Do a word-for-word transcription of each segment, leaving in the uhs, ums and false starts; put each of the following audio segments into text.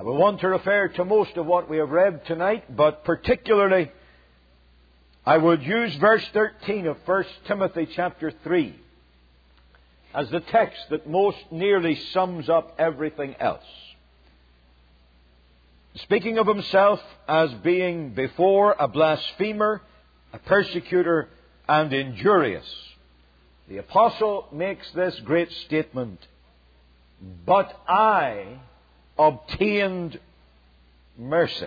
I will want to refer to most of what we have read tonight, but particularly I would use verse thirteen of First Timothy chapter three as the text that most nearly sums up everything else. Speaking of himself as being before a blasphemer, a persecutor, and injurious, the apostle makes this great statement, "But I obtained mercy."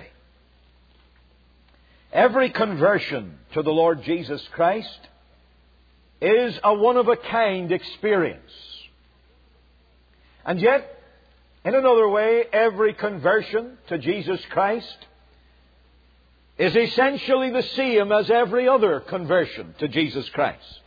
Every conversion to the Lord Jesus Christ is a one-of-a-kind experience. And yet, in another way, every conversion to Jesus Christ is essentially the same as every other conversion to Jesus Christ.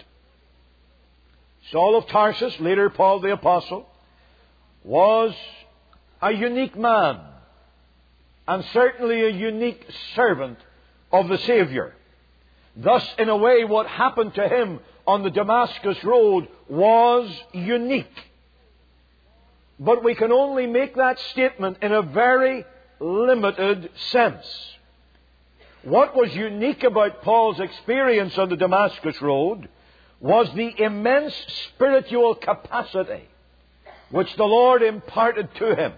Saul of Tarsus, later Paul the Apostle, was a unique man, and certainly a unique servant of the Savior. Thus, in a way, what happened to him on the Damascus Road was unique. But we can only make that statement in a very limited sense. What was unique about Paul's experience on the Damascus Road was the immense spiritual capacity which the Lord imparted to him.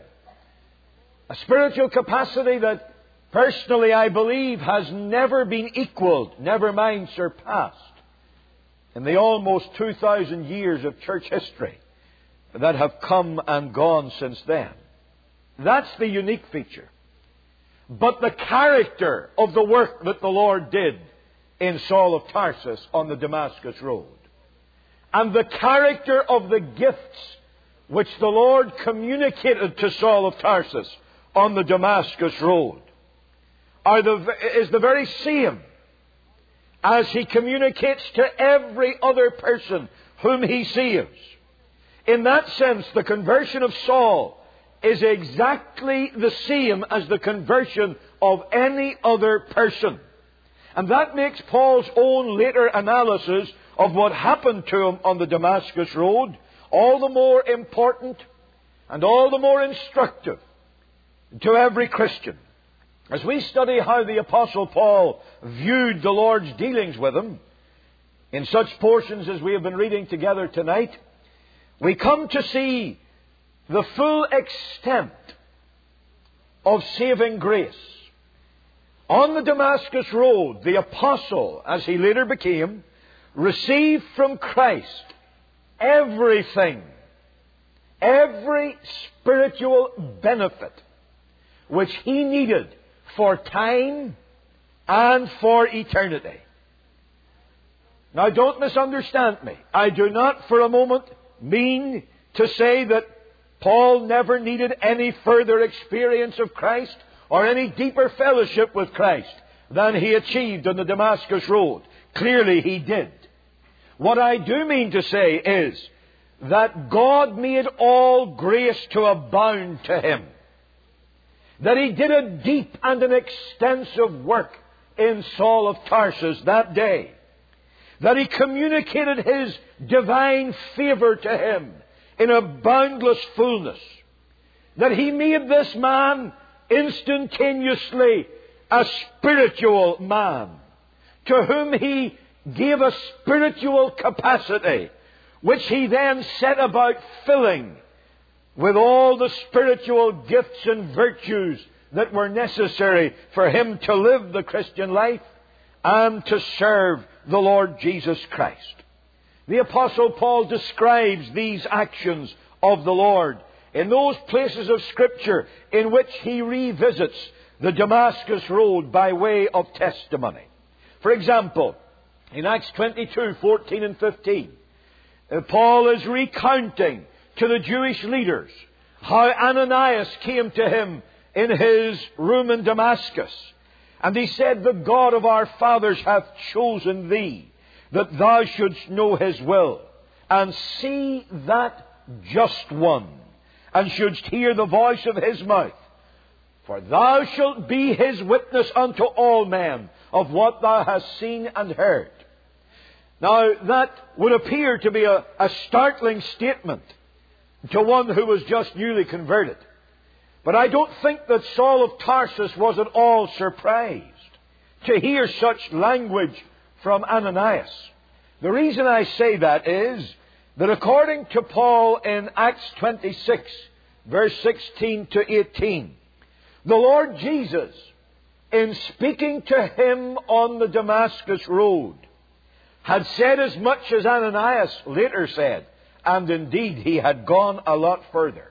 A spiritual capacity that, personally, I believe, has never been equaled, never mind surpassed, in the almost two thousand years of church history that have come and gone since then. That's the unique feature. But the character of the work that the Lord did in Saul of Tarsus on the Damascus Road, and the character of the gifts which the Lord communicated to Saul of Tarsus on the Damascus Road, are the, is the very same as He communicates to every other person whom He saves. In that sense, the conversion of Saul is exactly the same as the conversion of any other person. And that makes Paul's own later analysis of what happened to him on the Damascus Road all the more important and all the more instructive to every Christian. As we study how the Apostle Paul viewed the Lord's dealings with him, in such portions as we have been reading together tonight, we come to see the full extent of saving grace. On the Damascus Road, the Apostle, as he later became, received from Christ everything, every spiritual benefit which he needed for time and for eternity. Now, don't misunderstand me. I do not for a moment mean to say that Paul never needed any further experience of Christ or any deeper fellowship with Christ than he achieved on the Damascus Road. Clearly he did. What I do mean to say is that God made all grace to abound to him. That He did a deep and an extensive work in Saul of Tarsus that day. That He communicated His divine favor to him in a boundless fullness. That He made this man instantaneously a spiritual man, to whom He gave a spiritual capacity, which He then set about filling with all the spiritual gifts and virtues that were necessary for him to live the Christian life and to serve the Lord Jesus Christ. The Apostle Paul describes these actions of the Lord in those places of Scripture in which he revisits the Damascus Road by way of testimony. For example, in Acts twenty-two, fourteen and fifteen, Paul is recounting to the Jewish leaders how Ananias came to him in his room in Damascus. And he said, "The God of our fathers hath chosen thee, that thou shouldst know His will, and see that just one, and shouldst hear the voice of His mouth. For thou shalt be His witness unto all men of what thou hast seen and heard." Now, that would appear to be a, a startling statement to one who was just newly converted. But I don't think that Saul of Tarsus was at all surprised to hear such language from Ananias. The reason I say that is that according to Paul in Acts twenty-six, verse sixteen to eighteen, the Lord Jesus, in speaking to him on the Damascus road, had said as much as Ananias later said, and indeed he had gone a lot further.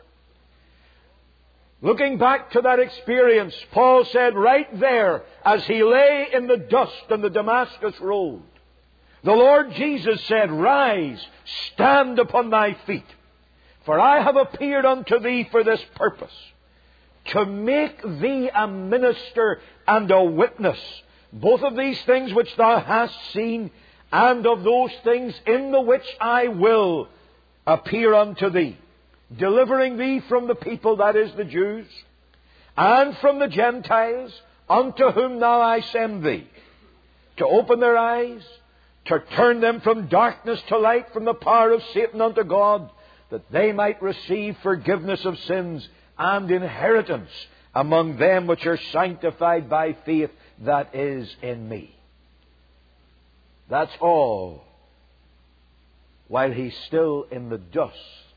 Looking back to that experience, Paul said right there, as he lay in the dust on the Damascus road, the Lord Jesus said, "Rise, stand upon thy feet, for I have appeared unto thee for this purpose, to make thee a minister and a witness, both of these things which thou hast seen, and of those things in the which I will appear unto thee, delivering thee from the people, that is, the Jews, and from the Gentiles, unto whom now I send thee, to open their eyes, to turn them from darkness to light, from the power of Satan unto God, that they might receive forgiveness of sins and inheritance among them which are sanctified by faith that is in me." That's all while he's still in the dust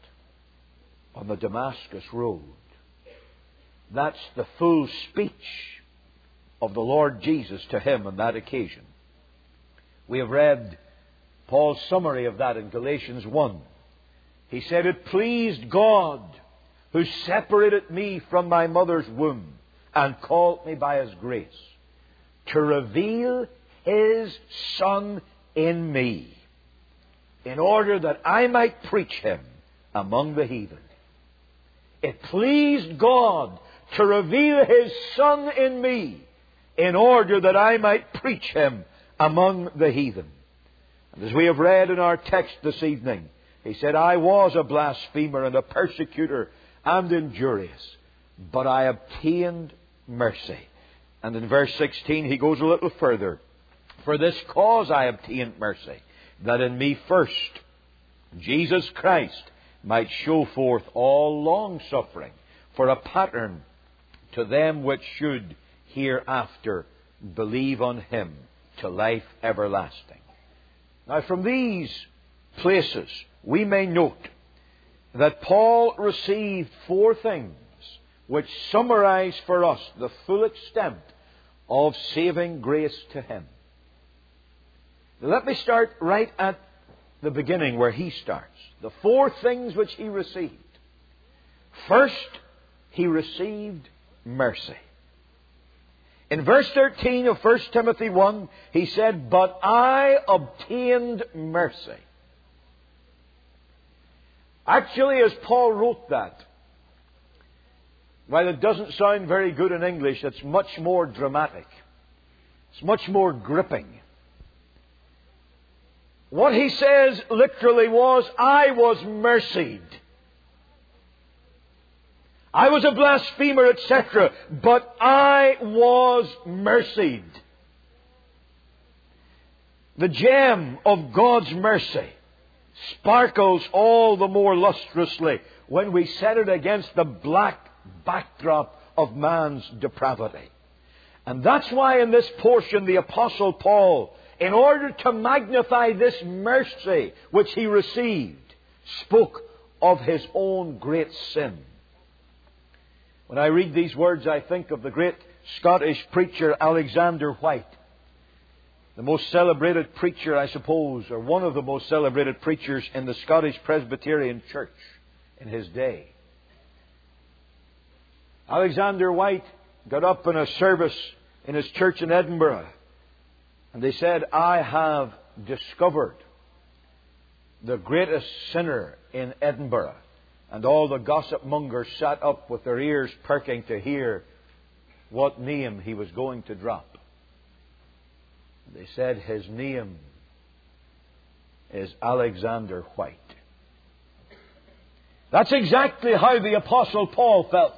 on the Damascus road. That's the full speech of the Lord Jesus to him on that occasion. We have read Paul's summary of that in Galatians one. He said, "It pleased God, who separated me from my mother's womb and called me by His grace, to reveal His Son in me, in order that I might preach Him among the heathen." It pleased God to reveal His Son in me, in order that I might preach Him among the heathen. And as we have read in our text this evening, he said, "I was a blasphemer and a persecutor and injurious, but I obtained mercy." And in verse sixteen he goes a little further. "For this cause I obtained mercy, that in me first Jesus Christ might show forth all long suffering for a pattern to them which should hereafter believe on Him to life everlasting." Now from these places we may note that Paul received four things which summarize for us the full extent of saving grace to him. Let me start right at the beginning where he starts. The four things which he received. First, he received mercy. In verse thirteen of First Timothy one, he said, "But I obtained mercy." Actually, as Paul wrote that, while it doesn't sound very good in English, it's much more dramatic. It's much more gripping. What he says literally was, I was mercied. I was a blasphemer, et cetera, but I was mercied. The gem of God's mercy sparkles all the more lustrously when we set it against the black backdrop of man's depravity. And that's why in this portion the Apostle Paul, in order to magnify this mercy which he received, spoke of his own great sin. When I read these words, I think of the great Scottish preacher Alexander White, the most celebrated preacher, I suppose, or one of the most celebrated preachers in the Scottish Presbyterian Church in his day. Alexander White got up in a service in his church in Edinburgh, and they said, I have discovered the greatest sinner in Edinburgh. And all the gossip mongers sat up with their ears perking to hear what name he was going to drop. They said his name is Alexander White. That's exactly how the Apostle Paul felt.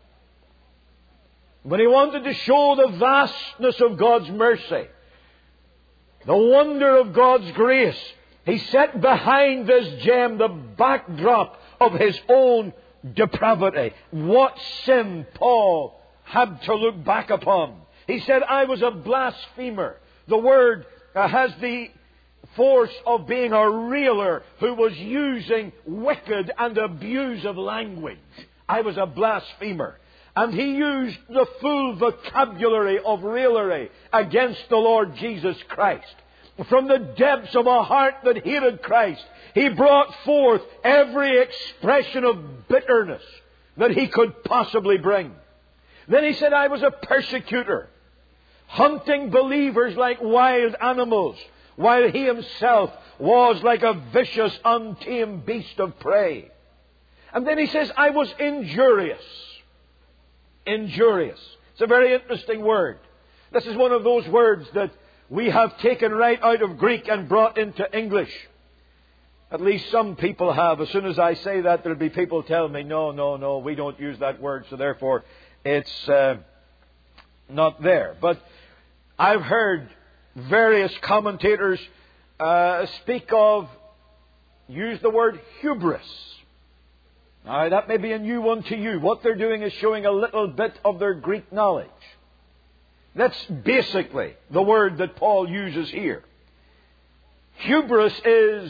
When he wanted to show the vastness of God's mercy, the wonder of God's grace, he set behind this gem the backdrop of his own depravity. What sin Paul had to look back upon. He said, I was a blasphemer. The word uh, has the force of being a railer who was using wicked and abusive language. I was a blasphemer. And he used the full vocabulary of raillery against the Lord Jesus Christ. From the depths of a heart that hated Christ, he brought forth every expression of bitterness that he could possibly bring. Then he said, I was a persecutor, hunting believers like wild animals, while he himself was like a vicious, untamed beast of prey. And then he says, I was injurious. Injurious. It's a very interesting word. This is one of those words that we have taken right out of Greek and brought into English. At least some people have. As soon as I say that, there'll be people tell me, no, no, no, we don't use that word, so therefore it's uh, not there. But I've heard various commentators uh, speak of, use the word hubris. Now, that may be a new one to you. What they're doing is showing a little bit of their Greek knowledge. That's basically the word that Paul uses here. Hubris is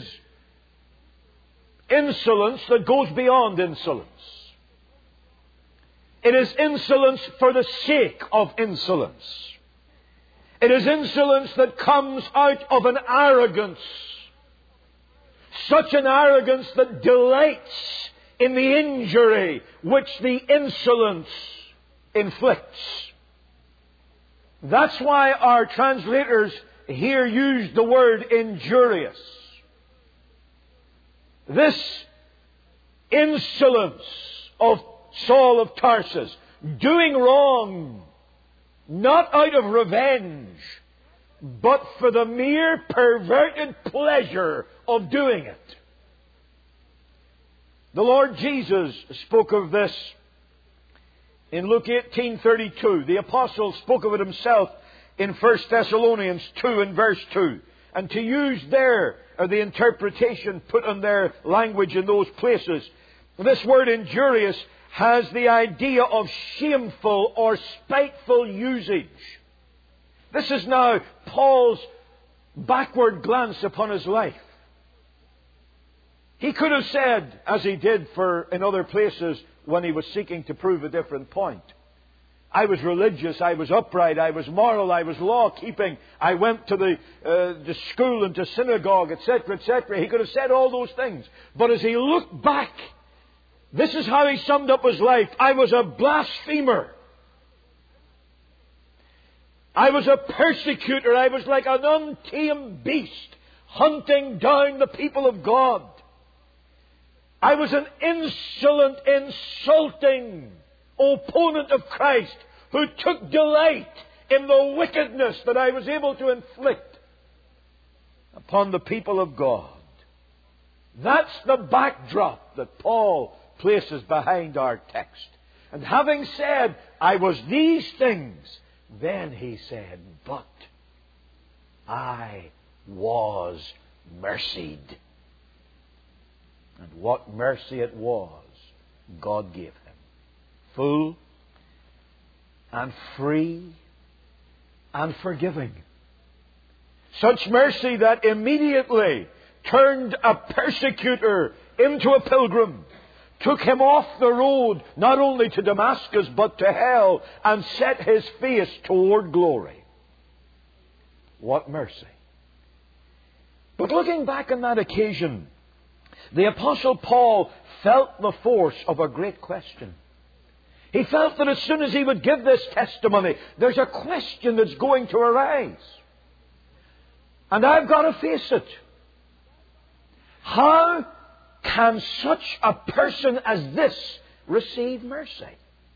insolence that goes beyond insolence. It is insolence for the sake of insolence. It is insolence that comes out of an arrogance. Such an arrogance that delights in the injury which the insolence inflicts. That's why our translators here use the word injurious. This insolence of Saul of Tarsus, doing wrong, not out of revenge, but for the mere perverted pleasure of doing it. The Lord Jesus spoke of this in Luke eighteen thirty-two. The apostle spoke of it himself in First Thessalonians two and verse two. And to use their, or the interpretation put on their language in those places, this word injurious has the idea of shameful or spiteful usage. This is now Paul's backward glance upon his life. He could have said, as he did for in other places when he was seeking to prove a different point, I was religious, I was upright, I was moral, I was law-keeping, I went to the, uh, the school and to synagogue, et cetera, et cetera. He could have said all those things. But as he looked back, this is how he summed up his life. I was a blasphemer. I was a persecutor. I was like an untamed beast, hunting down the people of God. I was an insolent, insulting opponent of Christ who took delight in the wickedness that I was able to inflict upon the people of God. That's the backdrop that Paul places behind our text. And having said, I was these things, then he said, but I was mercied. And what mercy it was, God gave him. Full and free and forgiving. Such mercy that immediately turned a persecutor into a pilgrim, took him off the road not only to Damascus but to hell, and set his face toward glory. What mercy. But looking back on that occasion, the Apostle Paul felt the force of a great question. He felt that as soon as he would give this testimony, there's a question that's going to arise. And I've got to face it. How can such a person as this receive mercy?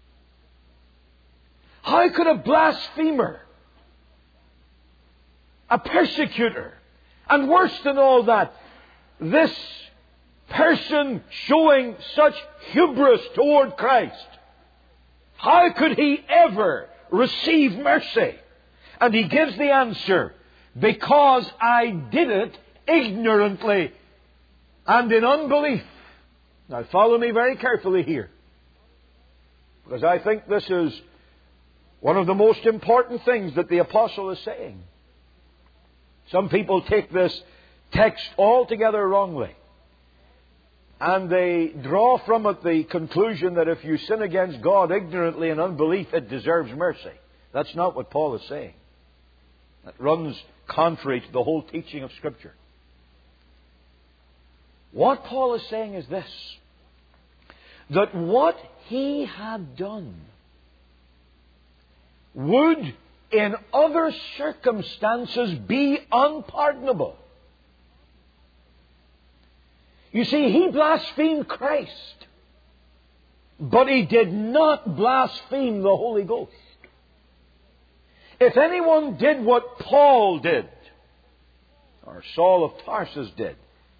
How could a blasphemer, a persecutor, and worse than all that, this person showing such hubris toward Christ, how could he ever receive mercy? And he gives the answer, because I did it ignorantly and in unbelief. Now follow me very carefully here, because I think this is one of the most important things that the apostle is saying. Some people take this text altogether wrongly, and they draw from it the conclusion that if you sin against God ignorantly in unbelief, it deserves mercy. That's not what Paul is saying. That runs contrary to the whole teaching of Scripture. What Paul is saying is this: that what he had done would in other circumstances be unpardonable. You see, he blasphemed Christ, but he did not blaspheme the Holy Ghost. If anyone did what Paul did, or Saul of Tarsus did,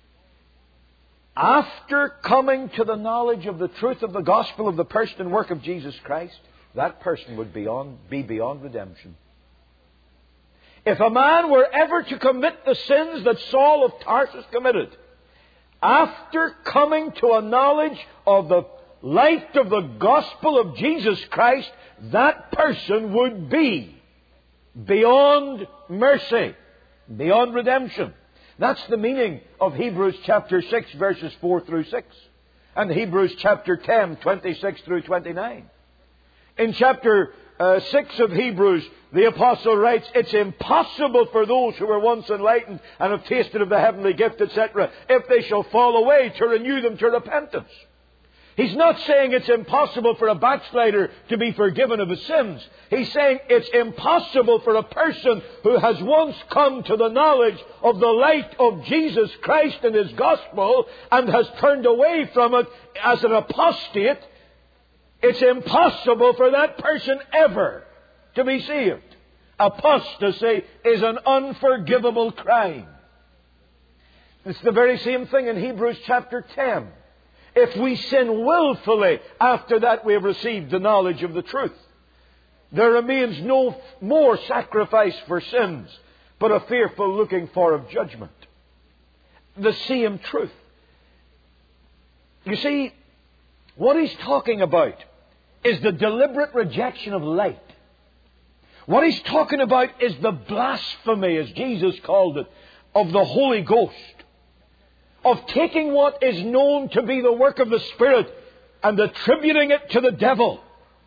after coming to the knowledge of the truth of the gospel of the person and work of Jesus Christ, that person would be, on, be beyond redemption. If a man were ever to commit the sins that Saul of Tarsus committed, after coming to a knowledge of the light of the gospel of Jesus Christ, that person would be beyond mercy, beyond redemption. That's the meaning of Hebrews chapter six, verses four through six, and Hebrews chapter ten, twenty-six through twenty-nine. In chapter uh, six of Hebrews, the apostle writes, it's impossible for those who were once enlightened and have tasted of the heavenly gift, et cetera, if they shall fall away, to renew them to repentance. He's not saying it's impossible for a backslider to be forgiven of his sins. He's saying it's impossible for a person who has once come to the knowledge of the light of Jesus Christ and His gospel and has turned away from it as an apostate. It's impossible for that person ever to be saved. Apostasy is an unforgivable crime. It's the very same thing in Hebrews chapter ten. If we sin willfully after that we have received the knowledge of the truth, there remains no more sacrifice for sins, but a fearful looking for of judgment. The same truth. You see, what he's talking about is the deliberate rejection of light. What he's talking about is the blasphemy, as Jesus called it, of the Holy Ghost. Of taking what is known to be the work of the Spirit and attributing it to the devil.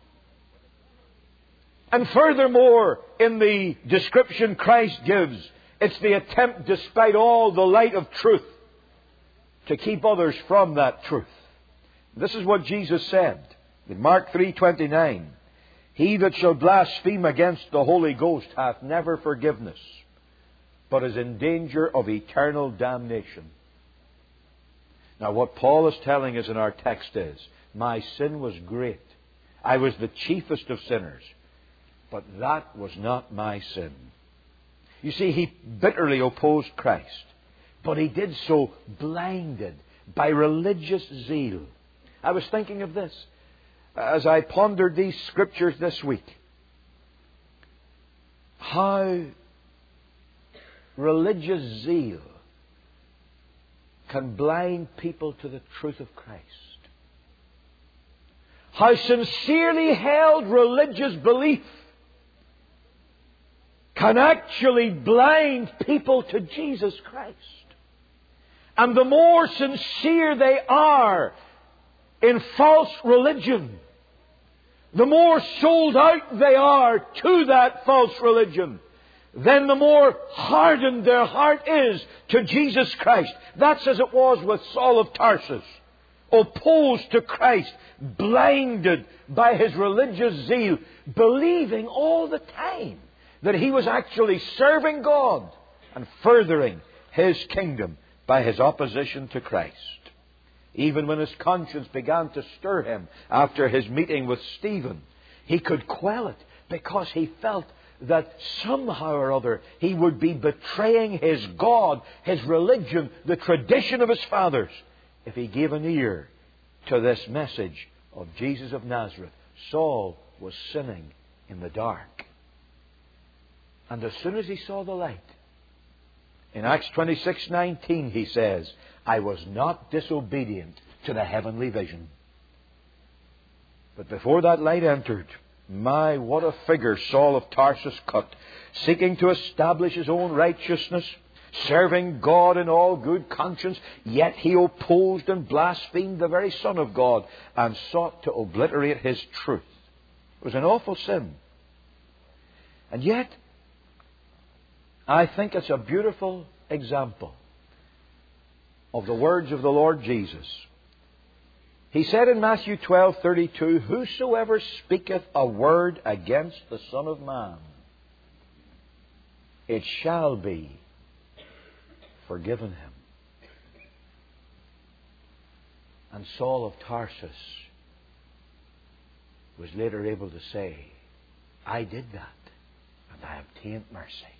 And furthermore, in the description Christ gives, it's the attempt, despite all the light of truth, to keep others from that truth. This is what Jesus said in Mark three twenty-nine. He that shall blaspheme against the Holy Ghost hath never forgiveness, but is in danger of eternal damnation. Now what Paul is telling us in our text is, my sin was great. I was the chiefest of sinners. But that was not my sin. You see, he bitterly opposed Christ. But he did so blinded by religious zeal. I was thinking of this as I pondered these scriptures this week. How religious zeal can blind people to the truth of Christ. How sincerely held religious belief can actually blind people to Jesus Christ. And the more sincere they are in false religion, the more sold out they are to that false religion, then the more hardened their heart is to Jesus Christ. That's as it was with Saul of Tarsus. Opposed to Christ, blinded by his religious zeal, believing all the time that he was actually serving God and furthering His kingdom by his opposition to Christ. Even when his conscience began to stir him after his meeting with Stephen, he could quell it because he felt that somehow or other he would be betraying his God, his religion, the tradition of his fathers, if he gave an ear to this message of Jesus of Nazareth. Saul was sinning in the dark. And as soon as he saw the light, in Acts twenty-six nineteen he says, I was not disobedient to the heavenly vision. But before that light entered, my, what a figure Saul of Tarsus cut, seeking to establish his own righteousness, serving God in all good conscience, yet he opposed and blasphemed the very Son of God and sought to obliterate His truth. It was an awful sin. And yet, I think it's a beautiful example of the words of the Lord Jesus. He said in Matthew twelve thirty-two, "Whosoever speaketh a word against the Son of Man, it shall be forgiven him." And Saul of Tarsus was later able to say, "I did that, and I obtained mercy."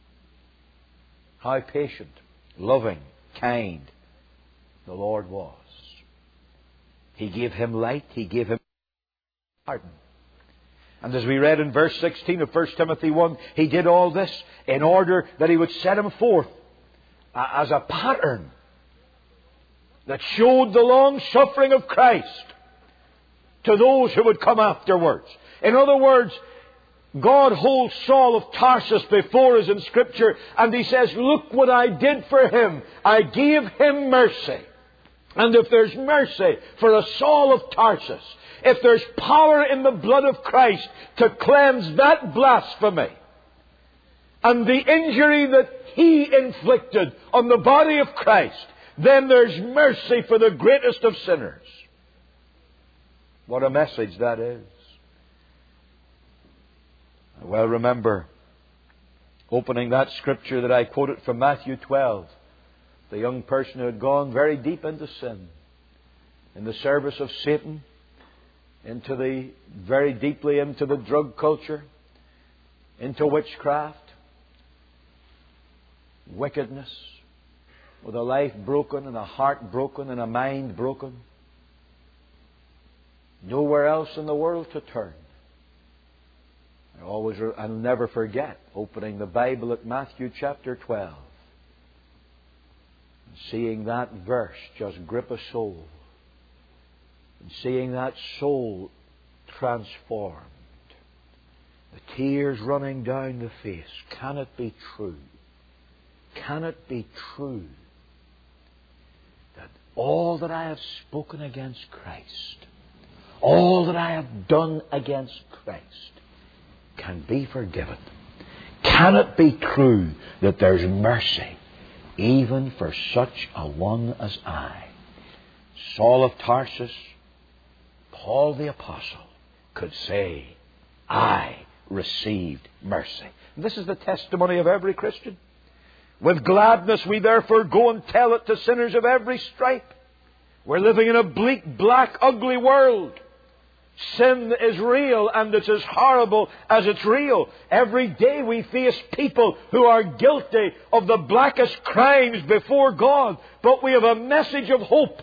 How patient, loving, kind the Lord was. He gave him light. He gave him pardon. And as we read in verse sixteen of First Timothy one, He did all this in order that He would set him forth as a pattern that showed the long suffering of Christ to those who would come afterwards. In other words, God holds Saul of Tarsus before us in Scripture, and He says, "Look what I did for him. I gave him mercy." And if there's mercy for a Saul of Tarsus, if there's power in the blood of Christ to cleanse that blasphemy and the injury that He inflicted on the body of Christ, then there's mercy for the greatest of sinners. What a message that is. I well remember opening that Scripture that I quoted from Matthew twelve. The young person who had gone very deep into sin, in the service of Satan, into the very deeply into the drug culture, into witchcraft, wickedness, with a life broken and a heart broken and a mind broken. Nowhere else in the world to turn. I always, I'll never forget opening the Bible at Matthew chapter twelve. Seeing that verse just grip a soul. And seeing that soul transformed. The tears running down the face. Can it be true? Can it be true that all that I have spoken against Christ, all that I have done against Christ, can be forgiven? Can it be true that there's mercy even for such a one as I? Saul of Tarsus, Paul the Apostle, could say, "I received mercy." And this is the testimony of every Christian. "With gladness we therefore go and tell it to sinners of every stripe." We're living in a bleak, black, ugly world. Sin is real, and it's as horrible as it's real. Every day we face people who are guilty of the blackest crimes before God. But we have a message of hope.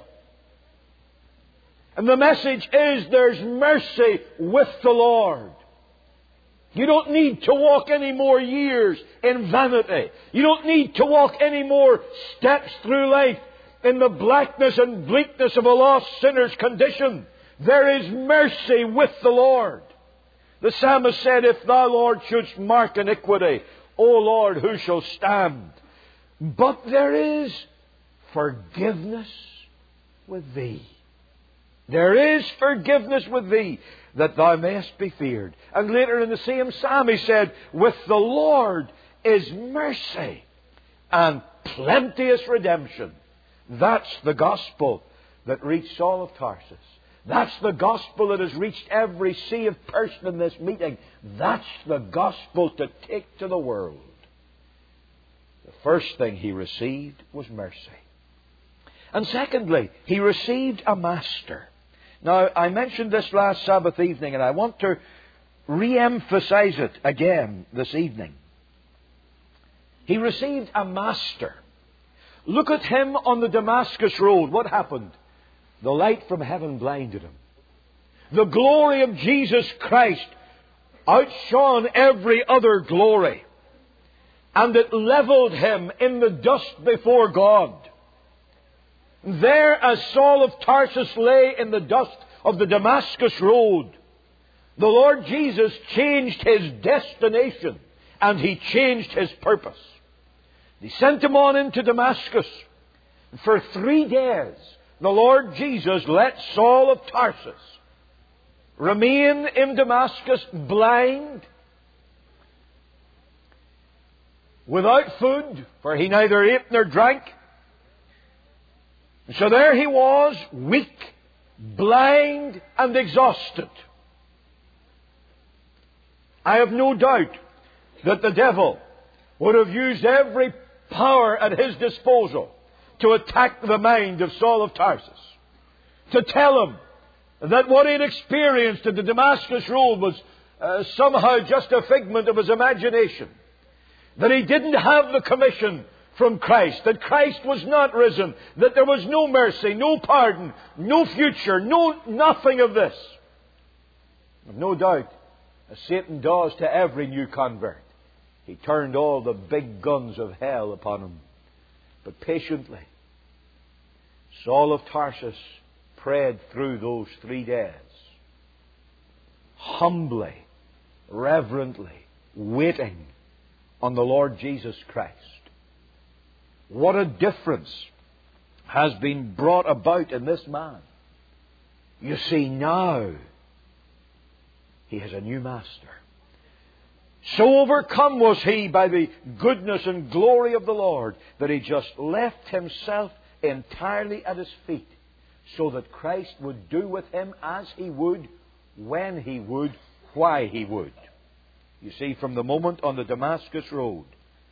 And the message is there's mercy with the Lord. You don't need to walk any more years in vanity. You don't need to walk any more steps through life in the blackness and bleakness of a lost sinner's condition. There is mercy with the Lord. The psalmist said, "If thou, Lord, shouldst mark iniquity, O Lord, who shall stand?" But there is forgiveness with Thee. There is forgiveness with Thee, that Thou mayest be feared. And later in the same psalm he said, "With the Lord is mercy and plenteous redemption." That's the gospel that reached Saul of Tarsus. That's the gospel that has reached every saved person in this meeting. That's the gospel to take to the world. The first thing he received was mercy. And secondly, he received a master. Now, I mentioned this last Sabbath evening, and I want to re-emphasize it again this evening. He received a master. Look at him on the Damascus road. What happened? The light from heaven blinded him. The glory of Jesus Christ outshone every other glory. And it leveled him in the dust before God. There, as Saul of Tarsus lay in the dust of the Damascus road, the Lord Jesus changed his destination and he changed his purpose. He sent him on into Damascus. For three days, the Lord Jesus let Saul of Tarsus remain in Damascus blind, without food, for he neither ate nor drank. So there he was, weak, blind, and exhausted. I have no doubt that the devil would have used every power at his disposal to attack the mind of Saul of Tarsus, to tell him that what he had experienced at the Damascus Road was uh, somehow just a figment of his imagination, that he didn't have the commission from Christ, that Christ was not risen, that there was no mercy, no pardon, no future, no nothing of this. I've no doubt, as Satan does to every new convert, he turned all the big guns of hell upon him. But patiently, Saul of Tarsus prayed through those three days, humbly, reverently, waiting on the Lord Jesus Christ. What a difference has been brought about in this man. You see, now he has a new master. So overcome was he by the goodness and glory of the Lord that he just left himself entirely at his feet, so that Christ would do with him as he would, when he would, why he would. You see, from the moment on the Damascus Road,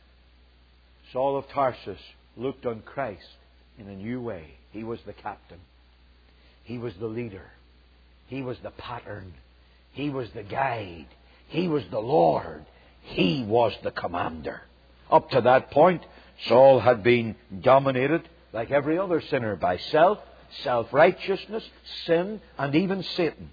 Saul of Tarsus looked on Christ in a new way. He was the captain. He was the leader. He was the pattern. He was the guide. He was the Lord. He was the commander. Up to that point, Saul had been dominated, like every other sinner, by self, self-righteousness, sin, and even Satan.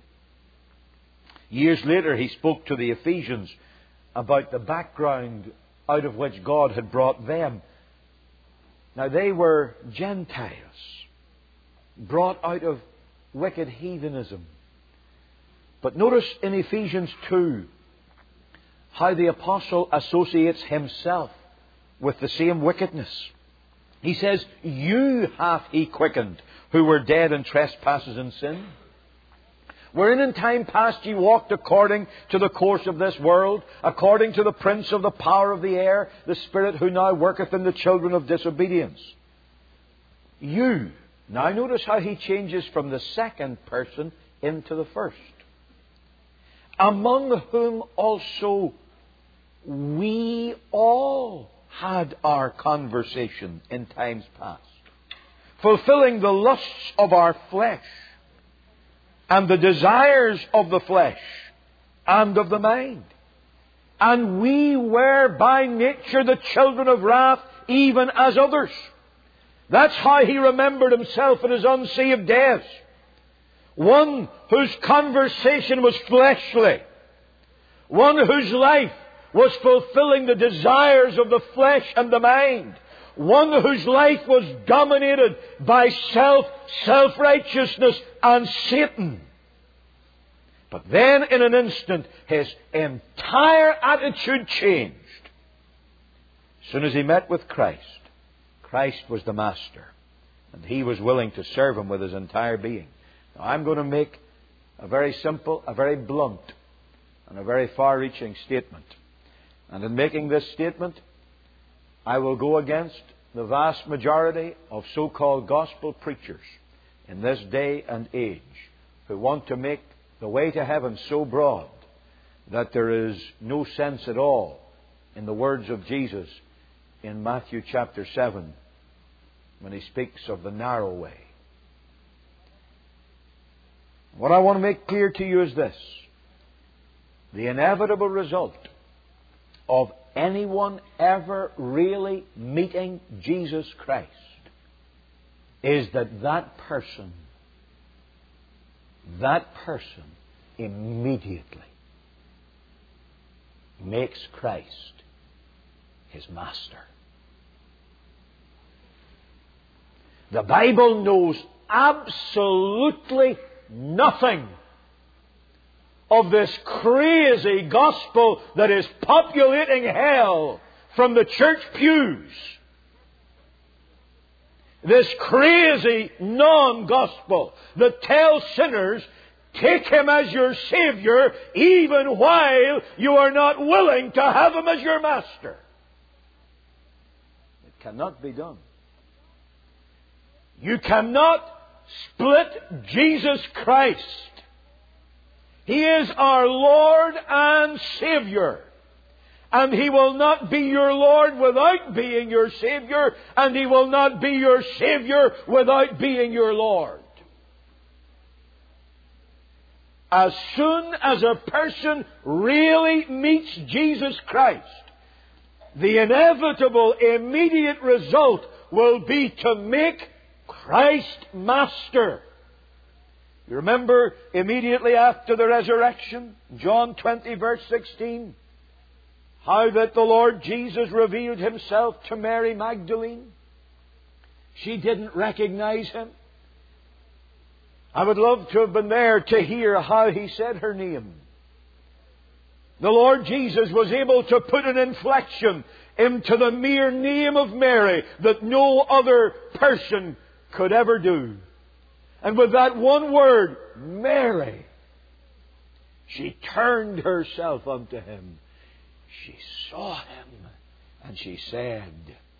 Years later, he spoke to the Ephesians about the background out of which God had brought them. Now, they were Gentiles, brought out of wicked heathenism. But notice in Ephesians two how the apostle associates himself with the same wickedness. He says, "You hath he quickened, who were dead in trespasses and sin, wherein in time past ye walked according to the course of this world, according to the prince of the power of the air, the spirit who now worketh in the children of disobedience." You. Now notice how he changes from the second person into the first. "Among whom also we all had our conversation in times past, fulfilling the lusts of our flesh, and the desires of the flesh, and of the mind. And we were by nature the children of wrath, even as others." That's how he remembered himself in his unsaved days. One whose conversation was fleshly. One whose life was fulfilling the desires of the flesh and the mind. One whose life was dominated by self, self-righteousness, and Satan. But then, in an instant, his entire attitude changed. As soon as he met with Christ, Christ was the master, and he was willing to serve him with his entire being. Now, I'm going to make a very simple, a very blunt, and a very far-reaching statement. And in making this statement, I will go against the vast majority of so-called gospel preachers in this day and age who want to make the way to heaven so broad that there is no sense at all in the words of Jesus in Matthew chapter seven when he speaks of the narrow way. What I want to make clear to you is this: the inevitable result of anyone ever really meeting Jesus Christ is that that person, that person immediately makes Christ his master. The Bible knows absolutely nothing of this crazy gospel that is populating hell from the church pews. This crazy non-gospel that tells sinners, take Him as your Savior even while you are not willing to have Him as your Master. It cannot be done. You cannot split Jesus Christ. He is our Lord and Savior. And He will not be your Lord without being your Savior. And He will not be your Savior without being your Lord. As soon as a person really meets Jesus Christ, the inevitable immediate result will be to make Christ Master. You remember immediately after the resurrection, John twenty verse sixteen, how that the Lord Jesus revealed Himself to Mary Magdalene. She didn't recognize Him. I would love to have been there to hear how He said her name. The Lord Jesus was able to put an inflection into the mere name of Mary that no other person could ever do. And with that one word, Mary, she turned herself unto Him. She saw Him and she said,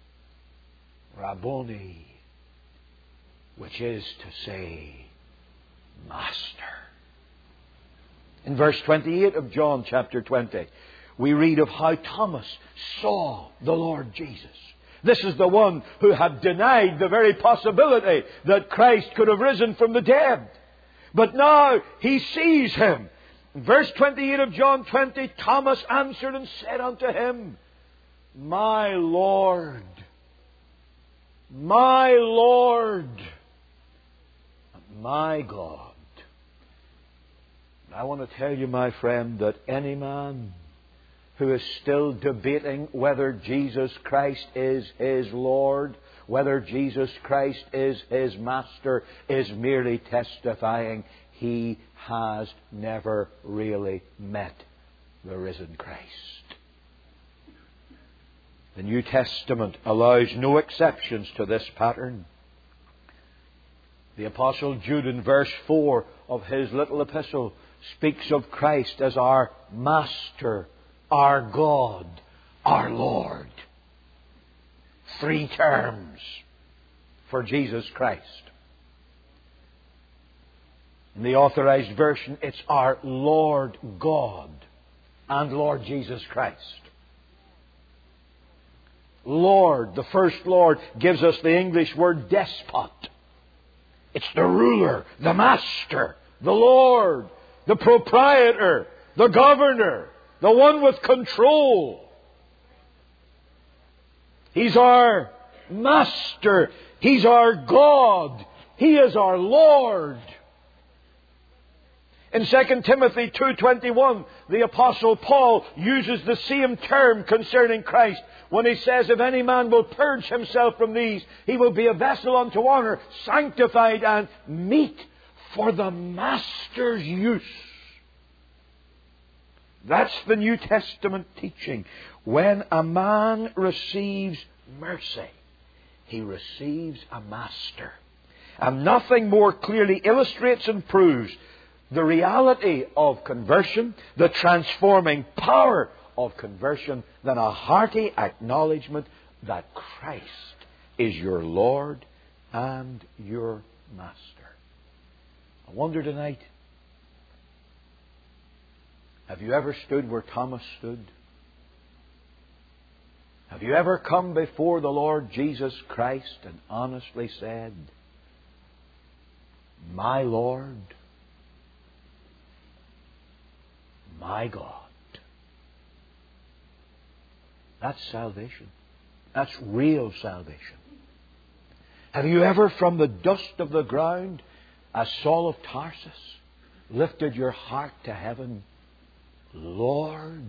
Rabboni, which is to say, Master. In verse twenty-eight of John chapter twenty, we read of how Thomas saw the Lord Jesus. This is the one who had denied the very possibility that Christ could have risen from the dead. But now he sees Him. In verse twenty-eight of John twenty, Thomas answered and said unto Him, My Lord, my Lord, and my God. I want to tell you, my friend, that any man who is still debating whether Jesus Christ is his Lord, whether Jesus Christ is his Master, is merely testifying he has never really met the risen Christ. The New Testament allows no exceptions to this pattern. The Apostle Jude in verse four of his little epistle speaks of Christ as our Master, our God, our Lord. Three terms for Jesus Christ. In the Authorized Version, it's our Lord God and Lord Jesus Christ. Lord, the first Lord, gives us the English word despot. It's the ruler, the master, the Lord, the proprietor, the governor, the one with control. He's our Master. He's our God. He is our Lord. In Second Timothy two twenty-one, the Apostle Paul uses the same term concerning Christ when he says, if any man will purge himself from these, he will be a vessel unto honor, sanctified and meet for the Master's use. That's the New Testament teaching. When a man receives mercy, he receives a Master. And nothing more clearly illustrates and proves the reality of conversion, the transforming power of conversion, than a hearty acknowledgement that Christ is your Lord and your Master. I wonder tonight, have you ever stood where Thomas stood? Have you ever come before the Lord Jesus Christ and honestly said, my Lord, my God? That's salvation. That's real salvation. Have you ever from the dust of the ground, as Saul of Tarsus, lifted your heart to heaven? Lord,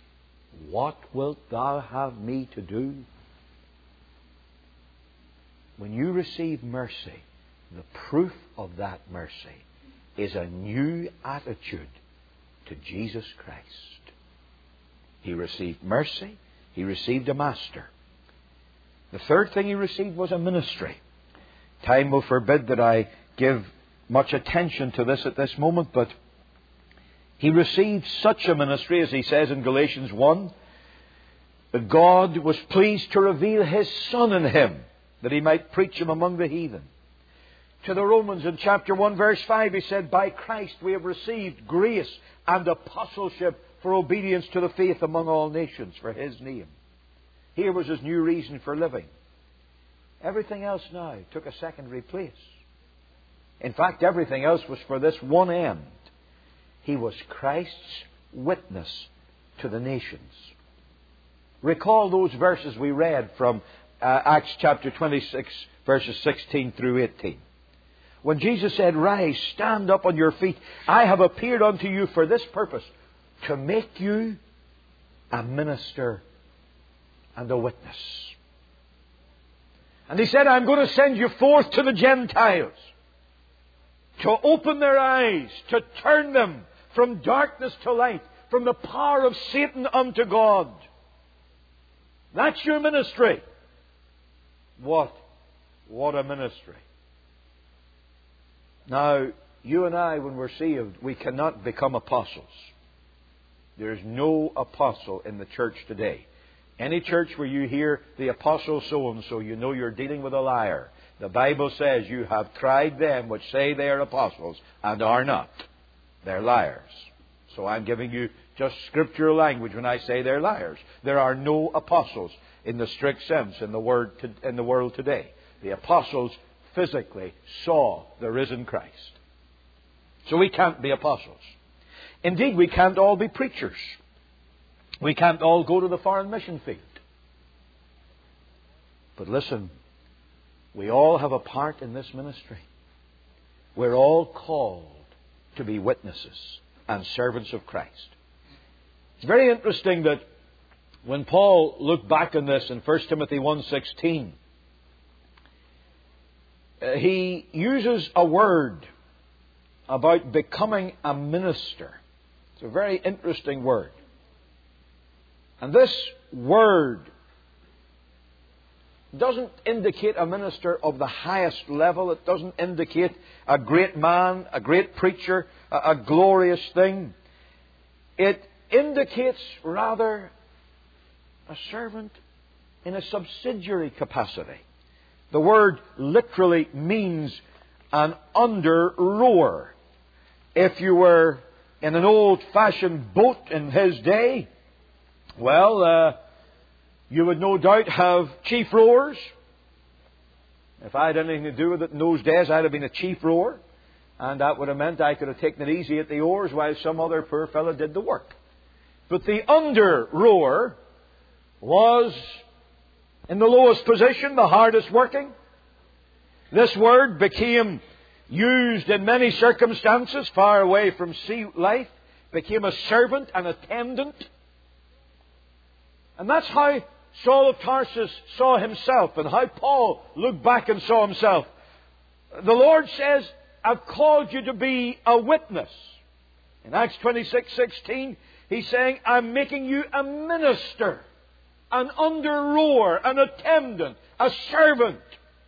what wilt Thou have me to do? when you receive mercy, the proof of that mercy is a new attitude to Jesus Christ. He received mercy. He received a master. The third thing he received was a ministry. Time will forbid that I give much attention to this at this moment, but he received such a ministry, as he says in Galatians one, that God was pleased to reveal His Son in him, that He might preach Him among the heathen. To the Romans in chapter one verse five, he said, by Christ we have received grace and apostleship for obedience to the faith among all nations, for His name. Here was His new reason for living. Everything else now took a secondary place. In fact, everything else was for this one end. He was Christ's witness to the nations. Recall those verses we read from uh, Acts chapter twenty-six, verses sixteen through eighteen. When Jesus said, rise, stand up on your feet. I have appeared unto you for this purpose, to make you a minister and a witness. And He said, I'm going to send you forth to the Gentiles, to open their eyes, to turn them from darkness to light, from the power of Satan unto God. That's your ministry. What? What a ministry. Now, you and I, when we're saved, we cannot become apostles. There's no apostle in the church today. Any church where you hear the apostle so-and-so, you know you're dealing with a liar. The Bible says you have tried them which say they are apostles and are not. They're liars. So I'm giving you just scriptural language when I say they're liars. There are no apostles in the strict sense in the word to, in the world today. The apostles physically saw the risen Christ. So we can't be apostles. Indeed, we can't all be preachers. We can't all go to the foreign mission field. But listen, we all have a part in this ministry. We're all called to be witnesses and servants of Christ. It's very interesting that when Paul looked back on this in First Timothy one sixteen, uh, he uses a word about becoming a minister. It's a very interesting word. And this word doesn't indicate a minister of the highest level. It doesn't indicate a great man, a great preacher, a, a glorious thing. It indicates rather a servant in a subsidiary capacity. The word literally means an under-rower. If you were in an old-fashioned boat in his day, well, uh, you would no doubt have chief rowers. If I had anything to do with it in those days, I'd have been a chief rower. And that would have meant I could have taken it easy at the oars while some other poor fellow did the work. But the under-rower was in the lowest position, the hardest working. This word became used in many circumstances far away from sea life, became a servant, an attendant. And that's how Saul of Tarsus saw himself and how Paul looked back and saw himself. The Lord says, I've called you to be a witness. In Acts twenty-six sixteen, He's saying, I'm making you a minister, an under-rower, an attendant, a servant.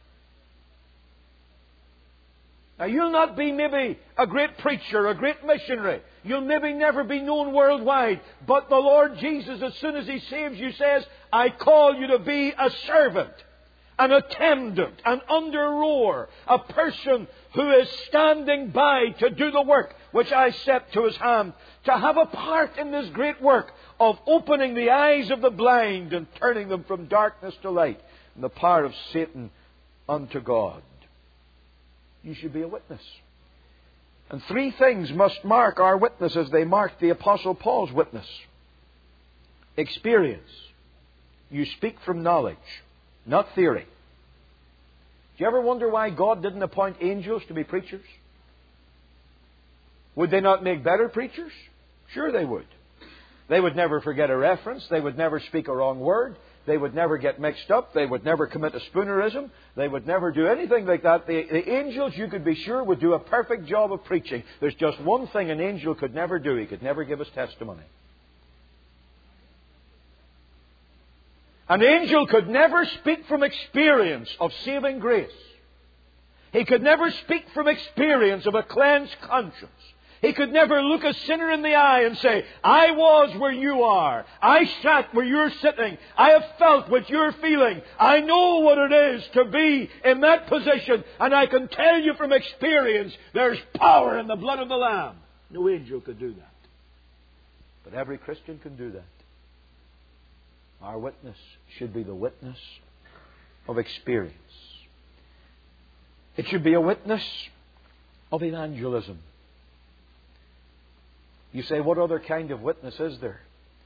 Now, you'll not be maybe a great preacher, a great missionary. You'll maybe never be known worldwide. But the Lord Jesus, as soon as He saves you, says, I call you to be a servant, an attendant, an under-rower, a person who is standing by to do the work which I set to His hand, to have a part in this great work of opening the eyes of the blind and turning them from darkness to light and the power of Satan unto God. You should be a witness. And three things must mark our witness as they marked the Apostle Paul's witness. Experience. You speak from knowledge, not theory. Do you ever wonder why God didn't appoint angels to be preachers? Would they not make better preachers? Sure they would. They would never forget a reference. They would never speak a wrong word. They would never get mixed up. They would never commit a spoonerism. They would never do anything like that. The, the angels, you could be sure, would do a perfect job of preaching. There's just one thing an angel could never do. He could never give his testimony. An angel could never speak from experience of saving grace. He could never speak from experience of a cleansed conscience. He could never look a sinner in the eye and say, I was where you are. I sat where you're sitting. I have felt what you're feeling. I know what it is to be in that position. And I can tell you from experience, there's power in the blood of the Lamb. No angel could do that. But every Christian can do that. Our witness should be the witness of experience. It should be a witness of evangelism. You say, what other kind of witness is there?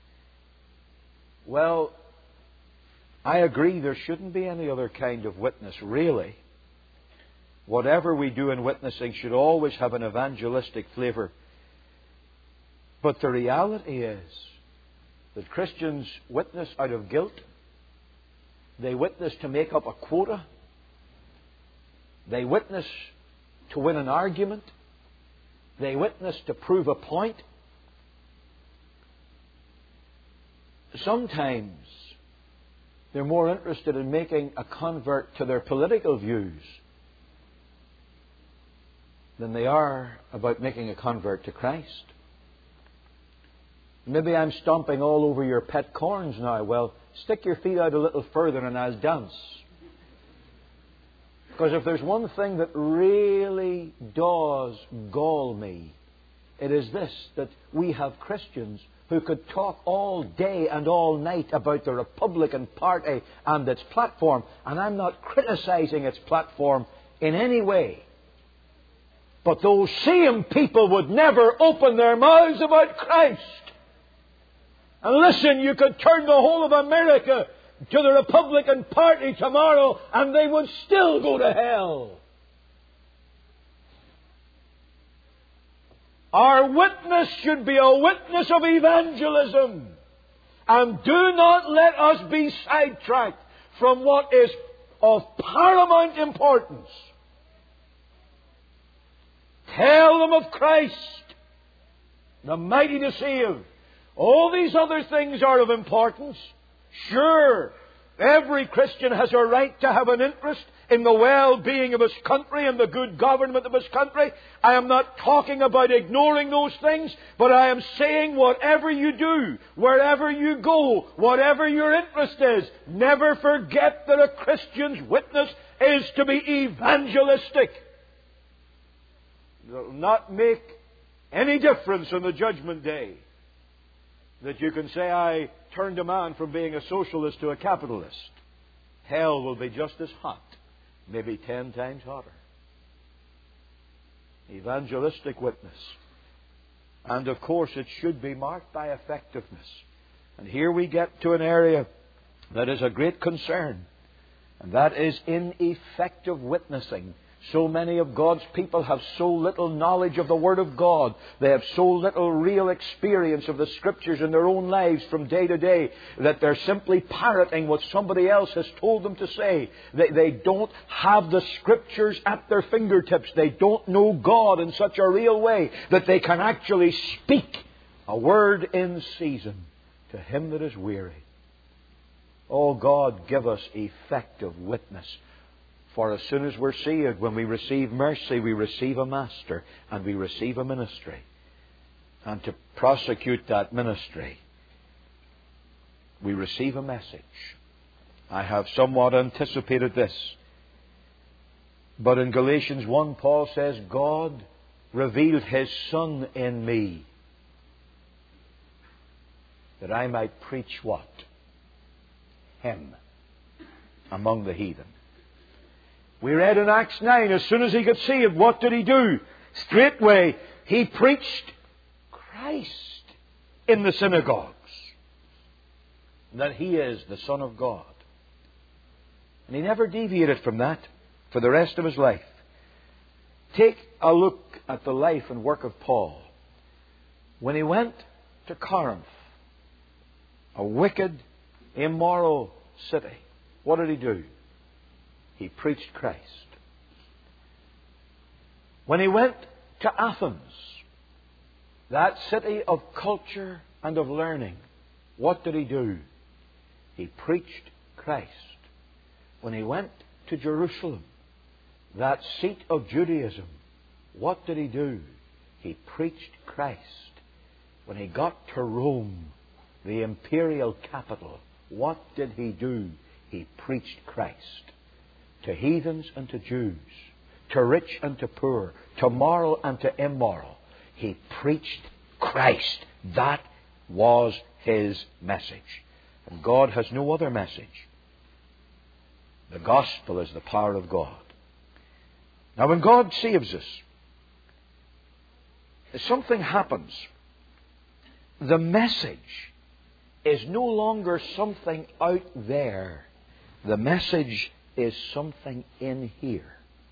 Well, I agree there shouldn't be any other kind of witness, really. Whatever we do in witnessing should always have an evangelistic flavour. But the reality is that Christians witness out of guilt. They witness to make up a quota. They witness to win an argument. They witness to prove a point. Sometimes they're more interested in making a convert to their political views than they are about making a convert to Christ. Maybe I'm stomping all over your pet corns now. Well, stick your feet out a little further and I'll dance. Because if there's one thing that really does gall me, it is this, that we have Christians who could talk all day and all night about the Republican Party and its platform, and I'm not criticizing its platform in any way. But those same people would never open their mouths about Christ. And listen, you could turn the whole of America to the Republican Party tomorrow and they would still go to hell. Our witness should be a witness of evangelism. And do not let us be sidetracked from what is of paramount importance. Tell them of Christ, the mighty to save. All these other things are of importance. Sure, every Christian has a right to have an interest in the well-being of his country and the good government of his country. I am not talking about ignoring those things, but I am saying whatever you do, wherever you go, whatever your interest is, never forget that a Christian's witness is to be evangelistic. It will not make any difference on the judgment day that you can say, I turned a man from being a socialist to a capitalist. Hell will be just as hot, maybe ten times hotter. Evangelistic witness. And of course it should be marked by effectiveness. And here we get to an area that is a great concern. And that is ineffective witnessing. So many of God's people have so little knowledge of the Word of God. They have so little real experience of the Scriptures in their own lives from day to day that they're simply parroting what somebody else has told them to say. They, they don't have the Scriptures at their fingertips. They don't know God in such a real way that they can actually speak a word in season to him that is weary. Oh God, give us effective witness. For as soon as we're saved, when we receive mercy, we receive a master and we receive a ministry. And to prosecute that ministry, we receive a message. I have somewhat anticipated this. But in Galatians one, Paul says, God revealed His Son in me, that I might preach what? Him among the heathen. We read in Acts nine, as soon as he got saved, what did he do? Straightway, he preached Christ in the synagogues. That He is the Son of God. And he never deviated from that for the rest of his life. Take a look at the life and work of Paul. When he went to Corinth, a wicked, immoral city. What did he do? He preached Christ. When he went to Athens, that city of culture and of learning, what did he do? He preached Christ. When he went to Jerusalem, that seat of Judaism, what did he do? He preached Christ. When he got to Rome, the imperial capital, what did he do? He preached Christ. To heathens and to Jews, to rich and to poor, to moral and to immoral, he preached Christ. That was his message. And God has no other message. The gospel is the power of God. Now, when God saves us, something happens. The message is no longer something out there. The message is something in here.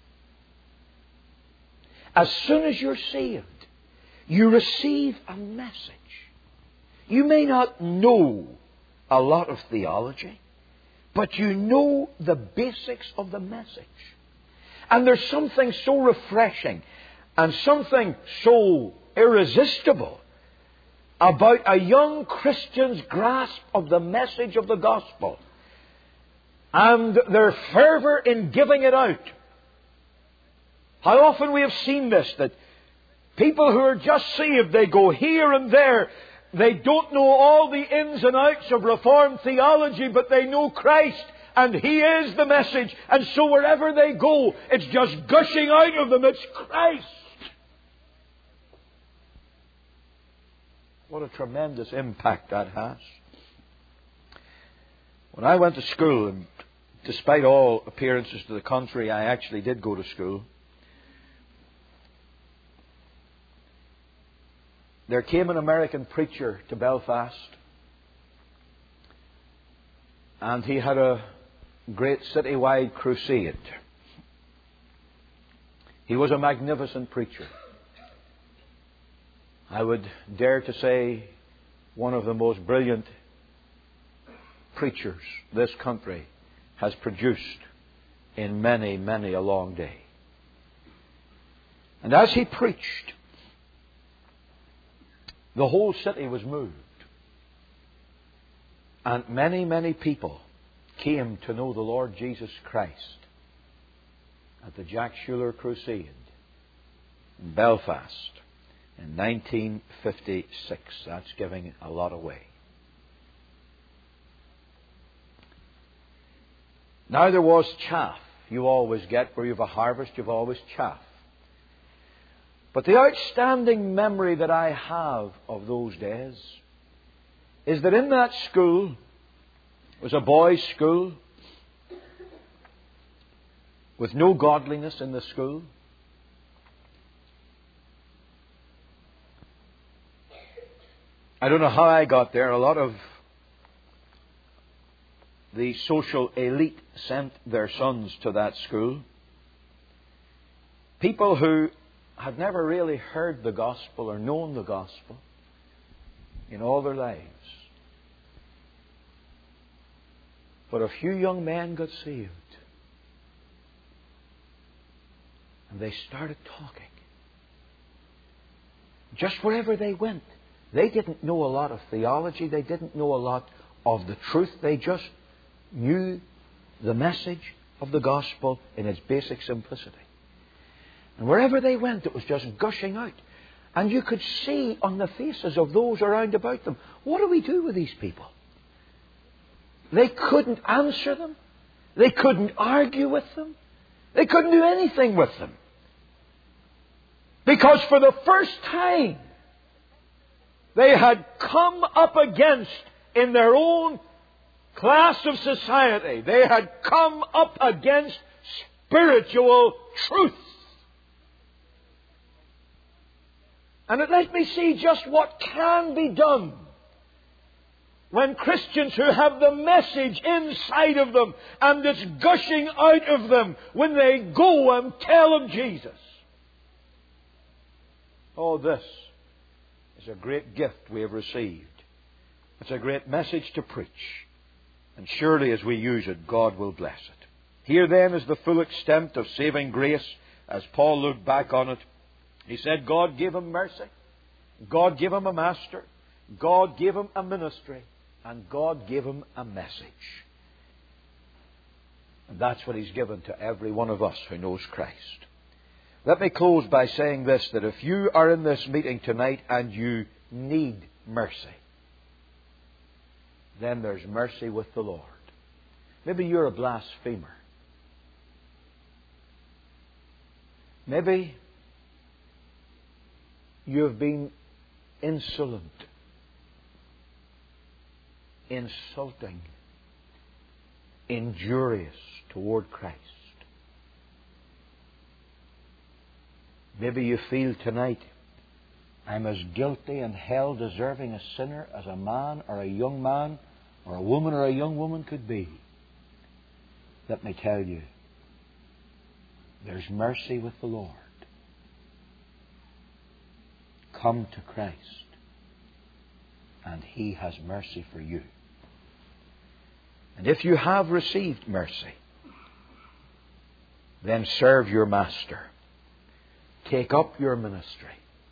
As soon as you're saved, you receive a message. You may not know a lot of theology, but you know the basics of the message. And there's something so refreshing and something so irresistible about a young Christian's grasp of the message of the gospel and their fervour in giving it out. How often we have seen this, that people who are just saved, they go here and there. They don't know all the ins and outs of Reformed theology, but they know Christ, and He is the message. And so wherever they go, it's just gushing out of them. It's Christ. What a tremendous impact that has. When I went to school, and despite all appearances to the contrary, I actually did go to school. There came an American preacher to Belfast, and he had a great citywide crusade. He was a magnificent preacher. I would dare to say one of the most brilliant preachers this country has produced in many, many a long day. And as he preached, the whole city was moved. And many, many people came to know the Lord Jesus Christ at the Jack Schuler Crusade in Belfast in nineteen fifty-six. That's giving a lot away. Now there was chaff. You always get, where you have a harvest, you've always chaff. But the outstanding memory that I have of those days is that in that school, it was a boys' school with no godliness in the school. I don't know how I got there. A lot of the social elite sent their sons to that school. People who had never really heard the gospel or known the gospel in all their lives. But a few young men got saved. And they started talking. Just wherever they went. They didn't know a lot of theology. They didn't know a lot of the truth. They just knew the message of the gospel in its basic simplicity. And wherever they went, it was just gushing out. And you could see on the faces of those around about them, what do we do with these people? They couldn't answer them. They couldn't argue with them. They couldn't do anything with them. Because for the first time, they had come up against, in their own class of society, they had come up against spiritual truth. And it let me see just what can be done when Christians who have the message inside of them and it's gushing out of them, when they go and tell of Jesus. Oh, this is a great gift we have received. It's a great message to preach. And surely as we use it, God will bless it. Here then is the full extent of saving grace as Paul looked back on it. He said God gave him mercy. God gave him a master. God gave him a ministry. And God gave him a message. And that's what He's given to every one of us who knows Christ. Let me close by saying this, that if you are in this meeting tonight and you need mercy, then there's mercy with the Lord. Maybe you're a blasphemer. Maybe you have been insolent, insulting, injurious toward Christ. Maybe you feel tonight, I'm as guilty and hell deserving a sinner as a man or a young man or a woman or a young woman could be. Let me tell you, there's mercy with the Lord. Come to Christ, and He has mercy for you. And if you have received mercy, then serve your Master. Take up your ministry.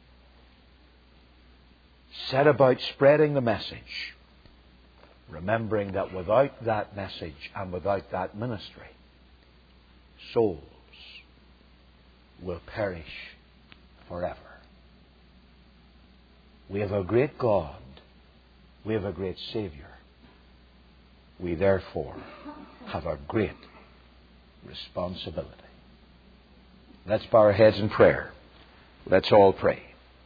Set about spreading the message, remembering that without that message and without that ministry, souls will perish forever. We have a great God. We have a great Savior. We therefore have a great responsibility. Let's bow our heads in prayer. Let's all pray.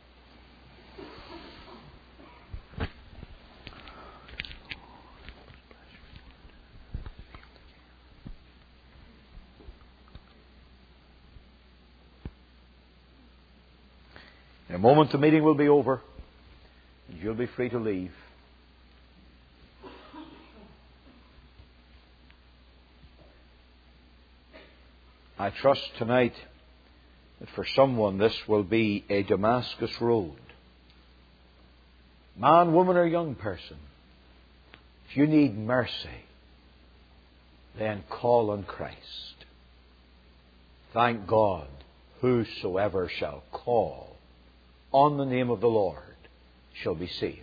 In a moment the meeting will be over, and you'll be free to leave. I trust tonight that for someone this will be a Damascus road. Man, woman, or young person, if you need mercy, then call on Christ. Thank God, whosoever shall call on the name of the Lord shall be saved.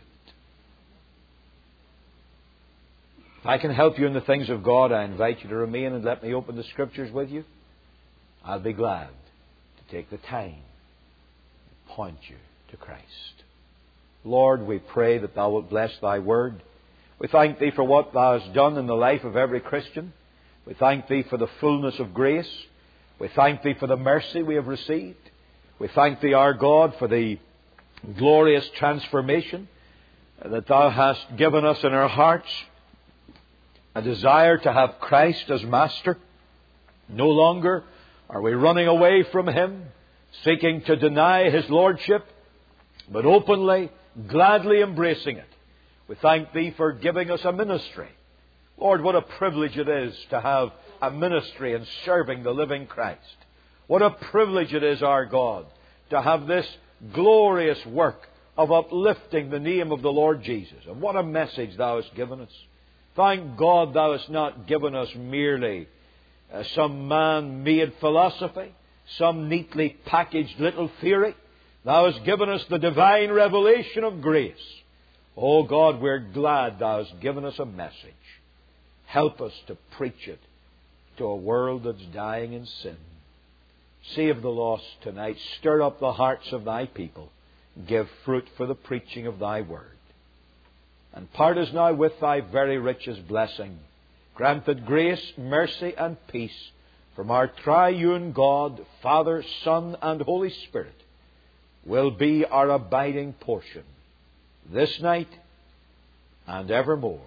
If I can help you in the things of God, I invite you to remain and let me open the Scriptures with you. I'll be glad to take the time to point you to Christ. Lord, we pray that Thou wilt bless Thy Word. We thank Thee for what Thou hast done in the life of every Christian. We thank Thee for the fullness of grace. We thank Thee for the mercy we have received. We thank Thee, our God, for the glorious transformation that Thou hast given us in our hearts. A desire to have Christ as Master. No longer are we running away from Him, seeking to deny His Lordship, but openly, gladly embracing it. We thank Thee for giving us a ministry. Lord, what a privilege it is to have a ministry in serving the living Christ. What a privilege it is, our God, to have this glorious work of uplifting the name of the Lord Jesus. And what a message Thou hast given us. Thank God Thou hast not given us merely uh, some man-made philosophy, some neatly packaged little theory. Thou hast given us the divine revelation of grace. Oh God, we're glad Thou hast given us a message. Help us to preach it to a world that's dying in sin. Save the lost tonight. Stir up the hearts of Thy people. Give fruit for the preaching of Thy word. And part us now with Thy very richest blessing. Granted grace, mercy, and peace from our triune God, Father, Son, and Holy Spirit will be our abiding portion this night and evermore.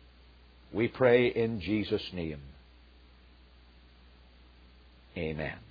We pray in Jesus' name. Amen.